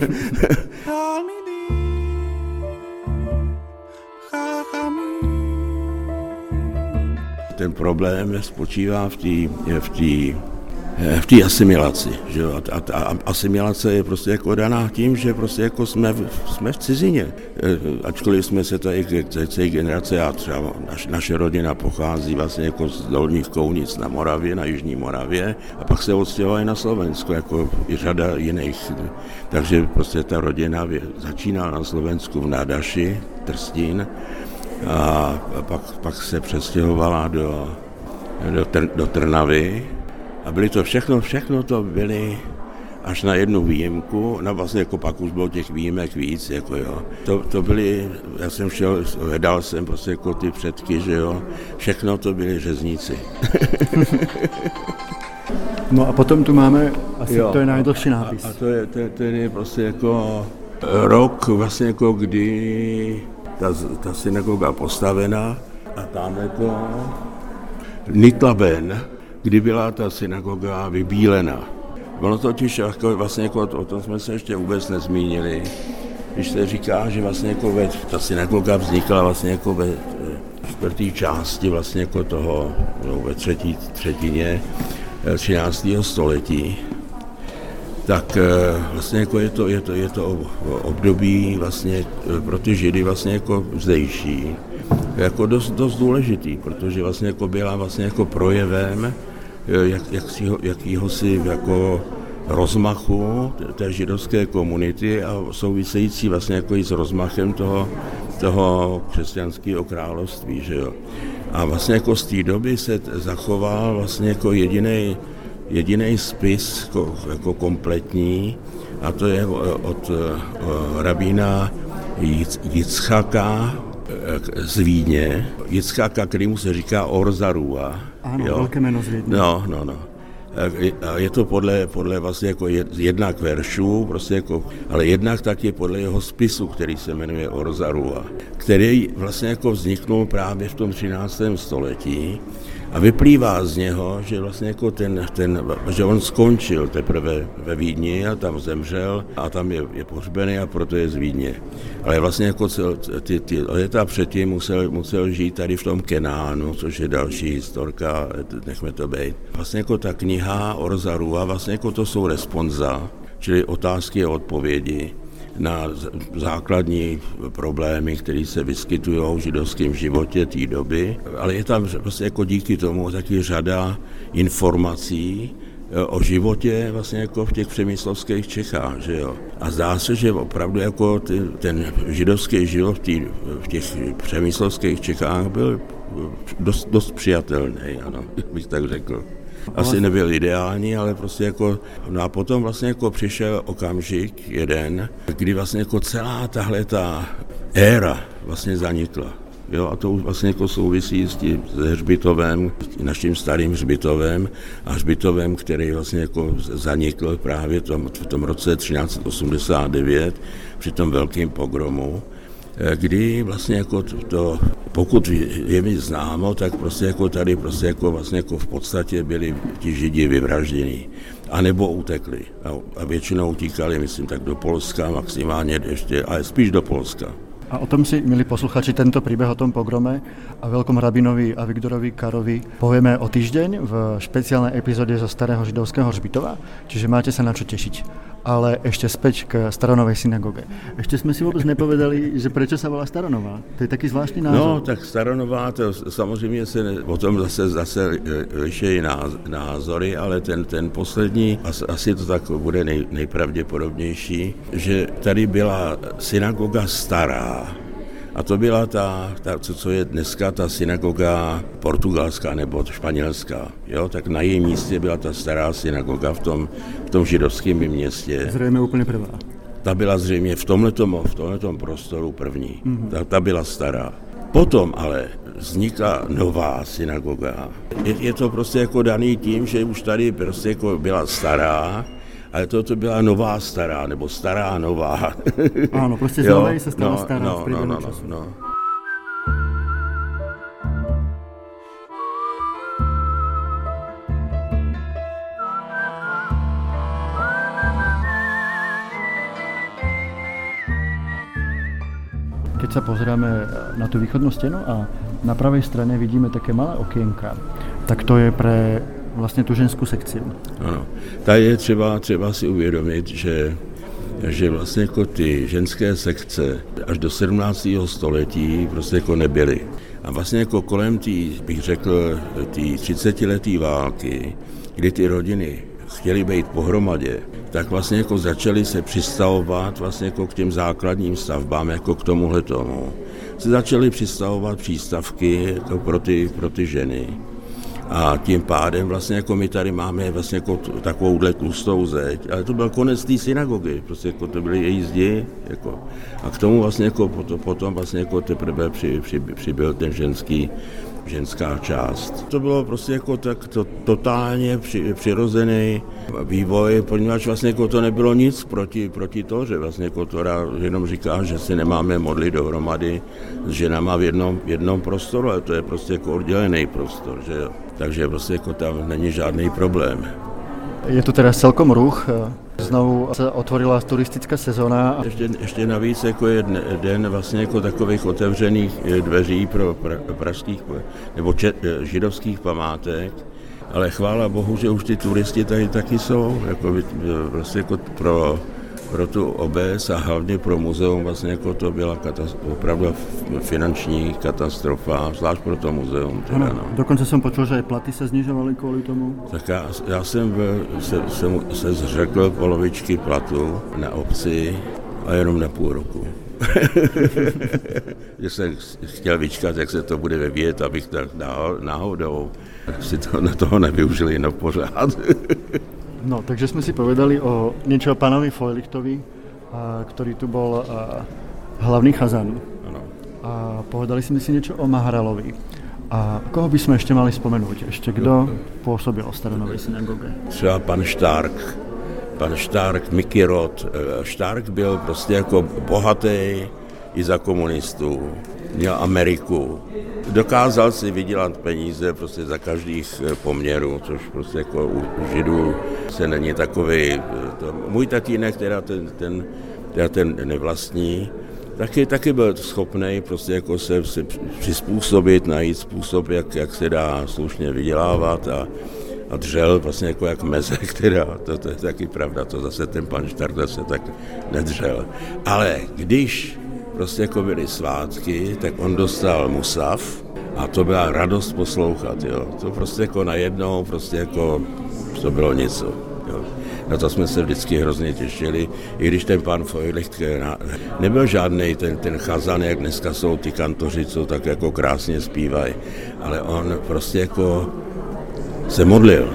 Ten problém spočívá v té v té v té asimilaci, že jo? A ta asimilace je prostě jako daná tím, že prostě jako jsme v, jsme v cizině. Ačkoliv jsme se tady k celé generace, a třeba naš, naše rodina pochází vlastně jako z Dolních Kounic na Moravě, na Jižní Moravě, a pak se odstěhovali na Slovensko, jako i řada jiných. Takže prostě ta rodina začínala na Slovensku v Nádaši, Trstín, a pak, pak se přestěhovala do, do, Tr, do Trnavy. A byly to všechno, všechno to byly až na jednu výjimku, no vlastně jako pak už bylo těch výjimek víc, jako jo. To, to byly, já jsem šel, hledal jsem prostě jako ty předky, že jo, všechno to byly řezníci. No a potom tu máme, asi jo, to je najdlhší nápis. A, a to je, to, to je prostě jako rok vlastně jako kdy ta, ta synagoga postavena a tamhle to Nitlaben, kdy byla ta synagoga vybílena. Ono totiž, jako, vlastně jako, o tom jsme se ještě vůbec nezmínili, když se říká, že vlastně jako ve, ta synagoga vznikla vlastně jako ve čtvrté části vlastně jako toho, no, ve třetí třetině třináctého století, tak vlastně jako je to, je to, je to období vlastně pro ty Židy vlastně jako zdejší, jako dost, dost důležitý, protože vlastně jako byla vlastně jako projevem jak, jak si, jakýho si jako rozmachu té židovské komunity a související vlastně jako i s rozmachem toho, toho křesťanského království, že jo. A vlastně jako z té doby se zachoval vlastně jako jedinej, jedinej spis jako, jako kompletní, a to je od rabína Jicchaka z Vídně, Jicchaka, kterýmu se říká Or Zarua. Ano, jo? Velké jméno z Vídně. No, no, no. A je to podle, podle vlastně jako jednak veršů, prostě jako, ale jednak taky podle jeho spisu, který se jmenuje Orzarua, který vlastně jako vzniknul právě v tom třináctém století a vyplývá z něho, že vlastně jako ten, ten, že on skončil teprve ve Vídni a tam zemřel a tam je, je pohřbený a proto je z Vídně. Ale vlastně jako cel, ty, ty léta předtím musel, musel žít tady v tom Kenánu, což je další historka, nechme to být. Vlastně jako ta kniha Orzarua, vlastně jako to jsou responza, čili otázky a odpovědi na základní problémy, které se vyskytují v židovském životě té doby, ale je tam prostě jako díky tomu taky řada informací o životě vlastně jako v těch přemyslovských Čechách, že jo. A zdá se, že opravdu jako ty, ten židovský život v, tý, v těch přemyslovských Čechách byl dost, dost přijatelný, ano, bych tak řekl. Asi nebyl ideální, ale prostě jako, no a potom vlastně jako přišel okamžik jeden, kdy vlastně jako celá tahle ta éra vlastně zanikla. Jo, a to vlastně jako souvisí s tím hřbitovem, naším starým hřbitovem a hřbitovem, který vlastně jako zanikl právě tom, v tom roce třináct osmdesát devět při tom velkém pogromu, kdy vlastně jako to, pokud je mi známo, tak prostě jako tady prostě jako vlastně jako v podstatě byli ti Židi vyvražděni, anebo utekli. A, a většinou utíkali, myslím, tak do Polska, maximálně ještě, ale spíš do Polska. A o tom si, milí posluchači, tento príbeh o tom pogrome a veľkom rabinovi Aviktorovi Karovi povieme o týždeň v špeciálnej epizóde zo Starého židovského hřbitova, čiže máte sa na čo tešiť. Ale ešte späť k Staronovej synagóge. Ešte sme si vôbec nepovedali, že prečo sa volá Staronová. To je taký zvláštny názov. No, tak Staronová, to samozřejmě se ne, o tom zase, zase lišejí názory, ale ten, ten poslední, asi to tak bude nej, nejpravděpodobnější, že tady byla synagoga stará. A to byla ta, ta, co je dneska ta synagoga portugalská nebo španělská. Jo? Tak na jejím místě byla ta stará synagoga v tom, v tom židovském městě. Zřejmě úplně prvá. Ta byla zřejmě v tomhletom, v tomhletom prostoru první. Mm-hmm. Ta, ta byla stará. Potom ale vznikla nová synagoga. Je, je to prostě jako daný tím, že už tady prostě jako byla stará, ale toto byla nová stará, nebo stará nová. Áno, proste z novej sa stala no, stará no, v priebehu no, no, času. No. Keď sa pozrieme na tú východnú stenu a na pravej strane vidíme také malé okienka, tak to je pre vlastně tu ženskou sekci. Ano, tady je třeba, třeba si uvědomit, že, že vlastně jako ty ženské sekce až do sedmnáctého století prostě jako nebyly. A vlastně jako kolem tý, bych řekl, tý třicetiletý války, kdy ty rodiny chtěly být pohromadě, tak vlastně jako začaly se přistavovat vlastně jako k těm základním stavbám, jako k tomuhle tomu. Se začaly přistavovat přístavky jako pro ty, pro ty ženy. A tím pádem vlastně jako my tady máme vlastně jako takovouhle tlustou zeď, ale to byl konec té synagogy, prostě jako to byly její zdi, jako. A k tomu vlastně jako potom, potom vlastně jako teprve při, při, přibyl ten ženský, ženská část. To bylo prostě jako tak to, totálně při, přirozený vývoj, poněvadž vlastně jako to nebylo nic proti, proti to, že vlastně jako to jenom říká, že si nemáme modlit dohromady s ženama v jednom, v jednom prostoru, ale to je prostě jako oddělený prostor, že jo. Takže prostě jako tam není žádný problém. Je tu teraz celkom ruch. Znovu se otvorila turistická sezóna. Ještě, ještě navíc jako je den vlastně jako takových otevřených dveří pro pra, pražských nebo čet, židovských památek, ale chvála Bohu, že už ty turisti tady taky jsou, jako vlastně jako pro pro tu obec a hlavně pro muzeum vlastně jako to byla katastrofa, opravdu finanční katastrofa, zvlášť pro to muzeum. Teda, ano, no. Dokonce jsem počul, že platy se znižovaly kvůli tomu. Tak já, já jsem byl, se, jsem se zřekl polovičky platu na obci a jenom na půl roku. Že jsem chtěl vyčkat, jak se to bude vyvíjet, abych tak náhodou si to na toho nevyužili na pořád. No, takže sme si povedali o niečo o pánovi Fojlichtovi, a, ktorý tu bol a, hlavný chazan. Ano. A povedali sme si niečo o Maharalovi. A koho bychom ještě mali vzpomenout? Ještě kdo působil o Staronově synagoge? Třeba pan Stark. Pan Stark, Mickey Roth. Stark byl prostě jako bohatý i za komunistů. Měl Ameriku. Dokázal si vydělat peníze prostě za každých poměrů, což prostě jako u Židů se není takový. To, můj tatínek, teda ten, ten, teda ten nevlastní, taky, taky byl schopný prostě jako se, se přizpůsobit, najít způsob, jak, jak se dá slušně vydělávat a, a dřel vlastně jako jak mezek, teda, to, to je taky pravda, to zase ten pan Stark zase tak nedřel. Ale když prostě jako byly svátky, tak on dostal musaf a to byla radost poslouchat, jo. To prostě jako najednou, prostě jako to bylo něco, jo. Na to jsme se vždycky hrozně těšili, i když ten pan Feulicht nebyl žádnej ten, ten chazan, jak dneska jsou ty kantoři, co tak jako krásně zpívají, ale on prostě jako se modlil.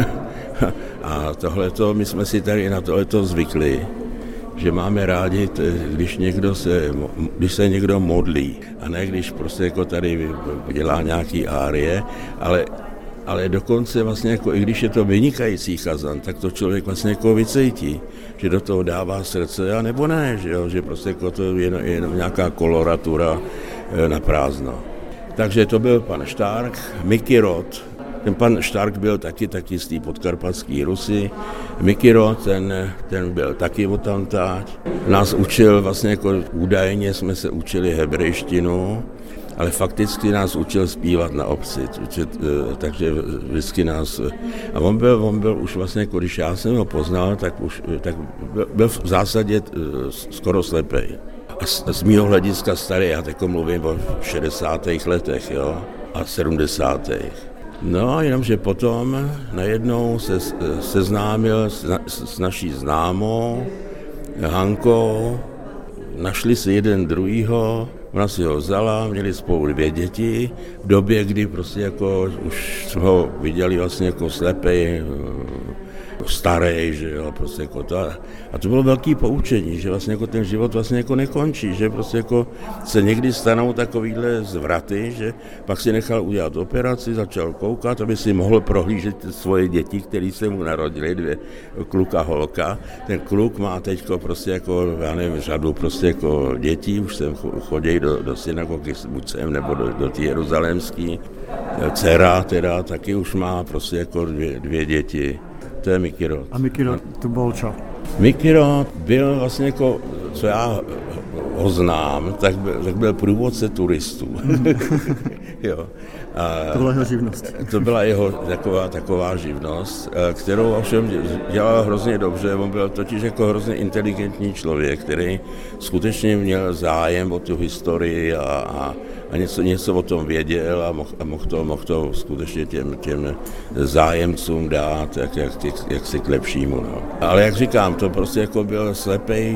A tohleto, my jsme si tady na tohleto zvykli, že máme rádi, když, někdo se, když se někdo modlí, a ne když prostě jako tady dělá nějaký árie, ale, ale dokonce vlastně jako, i když je to vynikající chazan, tak to člověk vlastně jako vycítí, že do toho dává srdce, a nebo ne, že, jo, že prostě jako to je jenom, jenom nějaká koloratura na prázdno. Takže to byl pan Stark, Mickey Roth. Ten pan Stark byl taky, taky z té podkarpatské Rusy. Mickey Roth, ten, ten byl taky odtamtáť. Nás učil, vlastně jako údajně jsme se učili hebrejštinu, ale fakticky nás učil zpívat na obci, učit, takže vždycky nás... A on byl, on byl už vlastně, jako když já jsem ho poznal, tak, už, tak byl v zásadě skoro slepej. A z, z mýho hlediska starý, já teď mluvím o šedesátých letech, jo, a sedmdesátých. No, jenomže potom najednou se seznámil s, s naší známou Hankou, našli si jeden druhýho, ona si ho vzala, měli spolu dvě děti, v době, kdy prostě jako už jsme ho viděli vlastně jako slepej, starý, že jo, prostě jako to. A to bylo velký poučení, že vlastně jako ten život vlastně jako nekončí, že prostě jako se někdy stanou takovýhle zvraty, že pak si nechal udělat operaci, začal koukat, aby si mohl prohlížet svoje děti, které se mu narodily, dvě kluk a holka. Ten kluk má teďko prostě jako, já nevím, řadu prostě jako dětí, už sem chodí do, do synagogy, buď sem, nebo do, do té jeruzalémský. Dcera teda taky už má prostě jako dvě, dvě děti. To je Mickey Roth. A Mickey Roth to byl čo? Mickey Roth byl vlastně jako, co já ho znám, tak byl, tak byl průvodce turistů. Jo. A to byla jeho živnost. To byla jeho taková, taková živnost, kterou ovšem dělal hrozně dobře. On byl totiž jako hrozně inteligentní člověk, který skutečně měl zájem o tu historii a, a, a něco, něco o tom věděl a mohl, a mohl, to, mohl to skutečně těm, těm zájemcům dát, jak, jak, jak si k lepšímu. No. Ale jak říkám, to prostě jako byl slepej,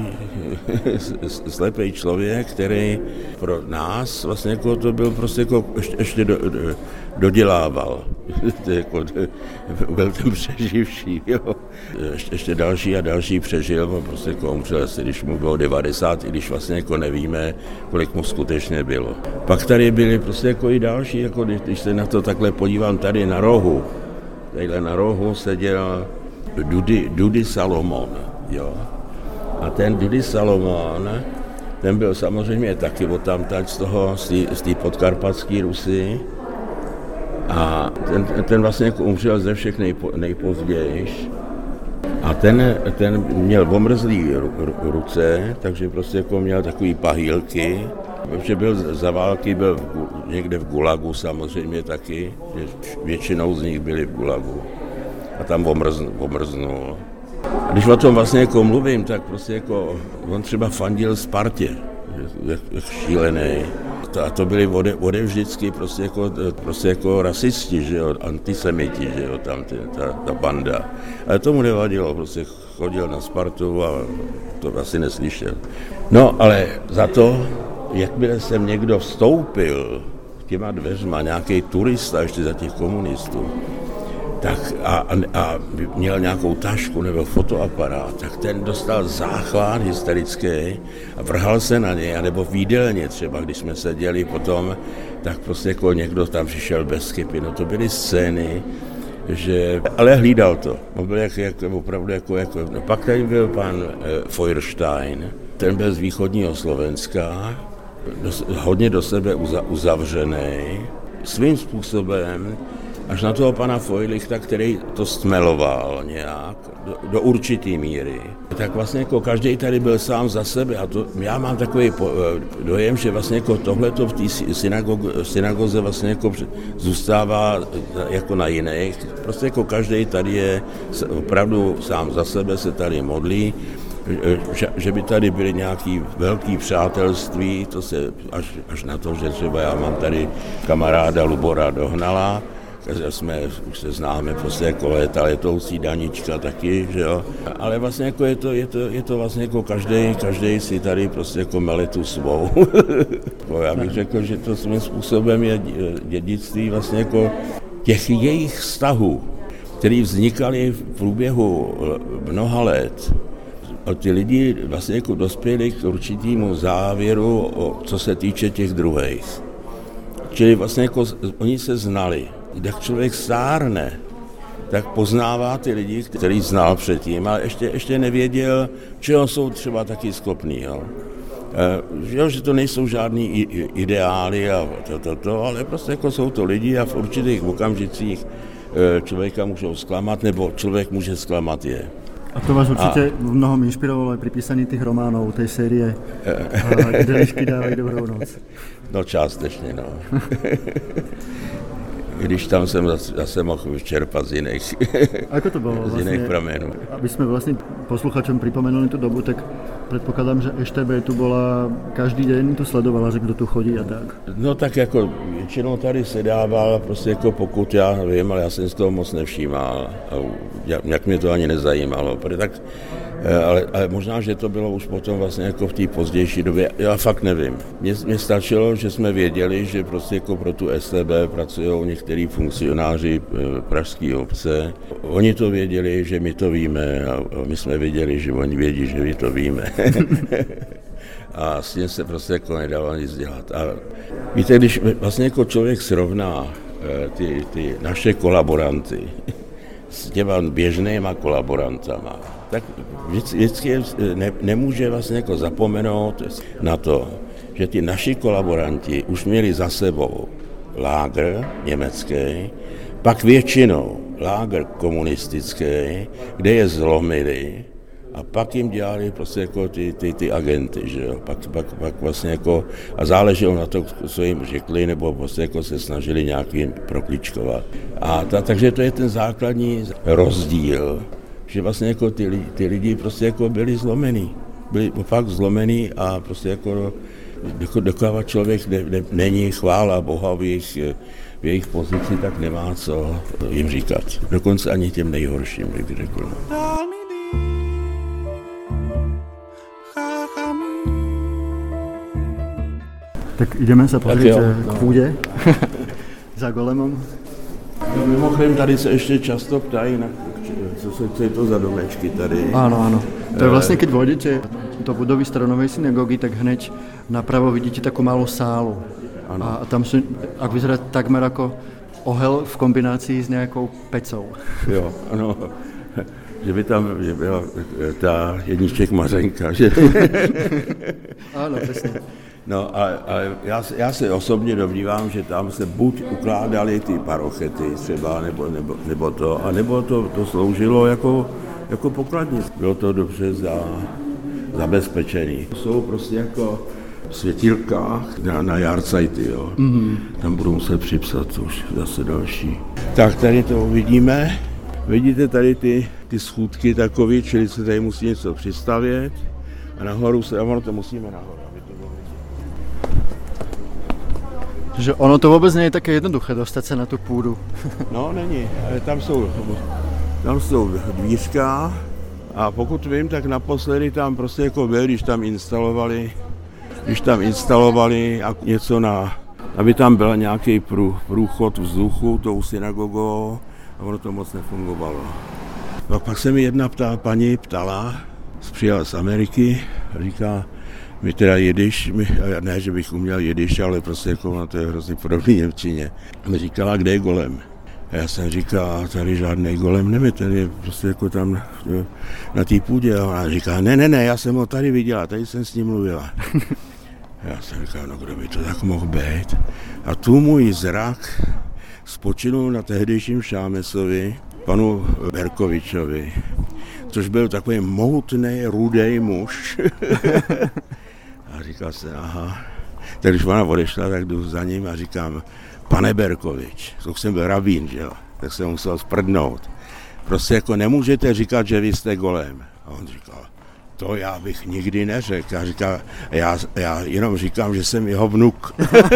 slepej člověk, který pro nás vlastně jako to byl prostě jako ještě, ještě do, do, dodělával. Jako, byl ten přeživší, jo. Ještě, ještě další a další přežil, on prostě jako umřel asi, když mu bylo devadesát, i když vlastně jako nevíme, kolik mu skutečně bylo. Pak tady byli prostě jako i další, jako když, když se na to takhle podívám tady na rohu, tadyhle na rohu seděl Dudy, Dudy Salomon, jo. A ten Dudy Salomon, ten byl samozřejmě taky odtamtať z toho, z té podkarpatské Rusy. A ten, ten vlastně jako umřel ze všech nejpo, nejpozději. A ten, ten měl omrzlý ruce, takže prostě jako měl takový pahýlky. Protože byl za války, byl někde v Gulagu samozřejmě taky, většinou z nich byli v Gulagu. A tam omrznul. omrznul. A když o tom vlastně jako mluvím, tak prostě jako on třeba fandil Spartě, jak, jak šílený. A to byli ode, ode vždycky prostě jako, prostě jako rasisti, že jo, antisemiti, že jo, tam ty, ta, ta banda. Ale tomu nevadilo, prostě chodil na Spartu a to asi neslyšel. No, ale za to, jakmile jsem někdo vstoupil těma dveřma, nějaký turista ještě za těch komunistů, tak a, a, a měl nějakou tašku nebo fotoaparát, tak ten dostal záchvat hysterický a vrhal se na něj, nebo v jídelně třeba, když jsme seděli potom, tak prostě jako někdo tam přišel bez chyby. No to byly scény, že, ale hlídal to. On byl jak, jak, opravdu jako, jako no, pak tady byl pan e, Feuerstein, ten byl z východního Slovenska, do, hodně do sebe uza, uzavřený, svým způsobem, až na toho pana Feulichta, který to stmeloval nějak, do, do určitý míry. Tak vlastně jako každý tady byl sám za sebe a to, já mám takový po, dojem, že vlastně jako tohleto v té synagoze, synagoze vlastně jako zůstává jako na jiných. Prostě jako každý tady je opravdu sám za sebe, se tady modlí, že, že by tady byly nějaké velké přátelství, to se až, až na to, že třeba já mám tady kamaráda Lubora Dohnala, jsme, už se známe prostě jako léta, letoucí Danička taky, že jo. Ale vlastně jako je to, je to, je to vlastně jako každý, každý si tady prostě jako mele tu svou. Já bych řekl, že to svým způsobem je dědictví vlastně jako těch jejich vztahů, které vznikaly v průběhu mnoha let. A ty lidi vlastně jako dospěli k určitému závěru, co se týče těch druhých. Čili vlastně jako oni se znali. Jak člověk stárne, tak poznává ty lidi, který znal předtím, ale ještě, ještě nevěděl, čeho jsou třeba taky schopní. Jo. E, jo, že to nejsou žádný ideály a to, to, to, ale prostě jako jsou to lidi a v určitých okamžicích člověka můžou zklamat, nebo člověk může zklamat je. A to vás určitě a... mnohom inšpirovalo aj pri písaní tých románov, tej série Delišky dávají dobrou noc. No částečně, no. Když tam jsem zase mohl čerpat z jiných, Ako to bolo, z jiných pramenů. Aby sme vlastne posluchačom pripomenuli tú dobu, tak predpokladám, že eš té bé tu bola každý deň, tu sledovala, že kdo tu chodí a tak. No tak jako většinou tady sedával, prostě jako pokud já vím, ale já jsem z toho moc nevšímal. Jak mě to ani nezajímalo. Tak, ale, ale možná, že to bylo už potom vlastně jako v té pozdější době. Já fakt nevím. Mně, mně stačilo, že jsme věděli, že prostě jako pro tu es té bé pracují některý funkcionáři pražské obce. Oni to věděli, že my to víme a my jsme věděli, že oni vědí, že my to víme. A s tím se prostě jako nedalo nic dělat. A víte, když vlastně jako člověk srovná ty, ty naše kolaboranty s těma běžnýma kolaborantama, tak vždycky ne, nemůže vlastně jako zapomenout na to, že ty naši kolaboranti už měli za sebou lágr německý, pak většinou lágr komunistický, kde je zlomili a pak jim dělali prostě jako ty, ty, ty agenty, že jo, pak, pak, pak vlastně jako a záleželo na to, co jim řekli, nebo prostě jako se snažili nějakým prokličkovat. A ta, takže to je ten základní rozdíl, že vlastně jako ty, ty lidi prostě jako byli zlomený, byli fakt zlomený a prostě jako dokud člověk ne, ne, není chvála Boha v jejich, v jejich pozici, tak nemá co jim říkat. Dokonce ani těm nejhorším, bych řekl. Tak ideme sa pozrieť k půdě za golemom. No, mimochodem tady se ještě často ptají, na, co, se, co je to za domečky tady. Áno, áno. To je vlastne, keď vojdete do budovy Staronovej synagógy, tak hneď napravo vidíte takú malú sálu. Ano. A tam sú, ak vyzerá takmer ako ohel v kombinácii s nejakou pecou. Jo, ano. Že by tam že byla ta jedniček Mařenka, že? Áno, presne. No a, a já, já se osobně domnívám, že tam se buď ukládaly ty parochety třeba, nebo, nebo, nebo to, a nebo to, to sloužilo jako, jako pokladnice. Bylo to dobře za, zabezpečený. Jsou prostě jako v světilkách na, na Jarzajty, jo. Mm-hmm. Tam budou muset připsat už zase další. Tak tady to uvidíme. Vidíte tady ty, ty schůdky takový, čili se tady musí něco přistavět a nahoru se, a ono to musíme nahoru. Že ono to vůbec není také jednoduché dostat se na tu půdu. No, není. Tam jsou, tam jsou dvířka a pokud vím, tak naposledy tam prostě jako byl, když tam instalovali, když tam instalovali něco na, aby tam byl nějaký prů, průchod vzduchu tou synagogou a ono to moc nefungovalo. No, pak se mi jedna ptá, paní ptala, přijela z Ameriky, říká, my teda jidiš, my, ne, že bych uměl jidiš, ale prostě jako na to je hrozně podobný němčině. A mi říkala, kde je golem. A já jsem říkal, tady žádný golem nemě, ten je prostě jako tam na té půdě. A ona říká, ne, ne, ne, já jsem ho tady viděla, tady jsem s ním mluvila. Já jsem říkal, no kdo by to tak mohl být? A tu můj zrak spočinul na tehdejším Šámesovi, panu Berkovičovi, což byl takový mohutný, rudej muž. A říkal jsem, aha. Tak když ona odešla, tak jdu za ním a říkám, pane Berkovič, to jsem byl rabín, že jo, tak jsem musel sprdnout. Prostě jako nemůžete říkat, že vy jste golem. A on říkal, to já bych nikdy neřekl. A říká, já, já jenom říkám, že jsem jeho vnuk.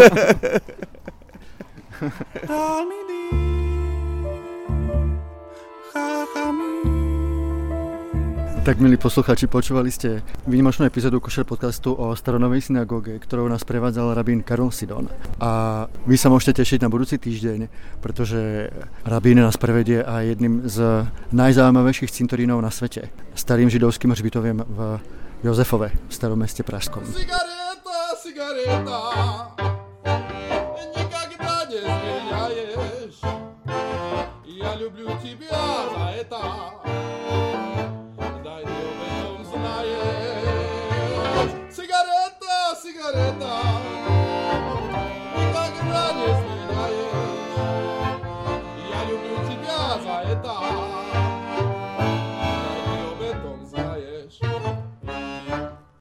Tak, milí posluchači, počúvali ste výnimočnú epizódu Košer podcastu o staronovej synagóge, ktorou nás prevádzal rabín Karol Sidon. A vy sa môžete tešiť na budúci týždeň, pretože rabín nás prevedie aj jedným z najzaujímavejších cintorínov na svete. Starým židovským hřbitoviem v Jozefove, v starom meste pražskom. Cigareta, cigareta, никогда не изменяешь. Я люблю тебя за это. Cigareta, cigareta, никогда не изменяешь. Я люблю тебя за это.